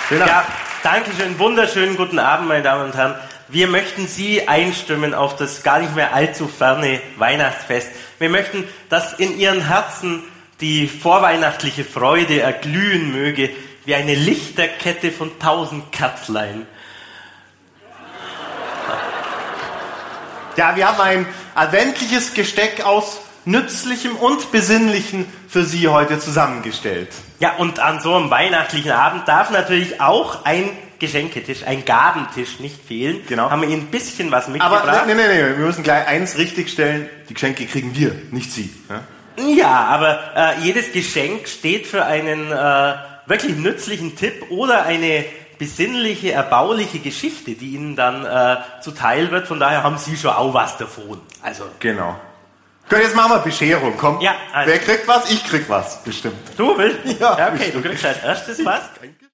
Ja, danke schön, wunderschönen guten Abend, meine Damen und Herren. Wir möchten Sie einstimmen auf das gar nicht mehr allzu ferne Weihnachtsfest. Wir möchten, dass in Ihren Herzen die vorweihnachtliche Freude erglühen möge, wie eine Lichterkette von 1000 Kerzlein. Ja, wir haben ein adventliches Gesteck aus Nützlichem und Besinnlichem für Sie heute zusammengestellt. Ja, und an so einem weihnachtlichen Abend darf natürlich auch ein Geschenketisch, ein Gabentisch nicht fehlen. Genau. Haben wir Ihnen ein bisschen was mitgebracht. Aber nee, wir müssen gleich eins richtigstellen, die Geschenke kriegen wir, nicht Sie. Ja, aber jedes Geschenk steht für einen wirklich nützlichen Tipp oder eine besinnliche, erbauliche Geschichte, die Ihnen dann zuteil wird. Von daher haben Sie schon auch was davon. Also Genau. Gut, jetzt machen wir Bescherung, komm. Ja, also. Wer kriegt was? Ich krieg was, bestimmt. Du willst? Ja, Okay, bestimmt. du kriegst als erstes was.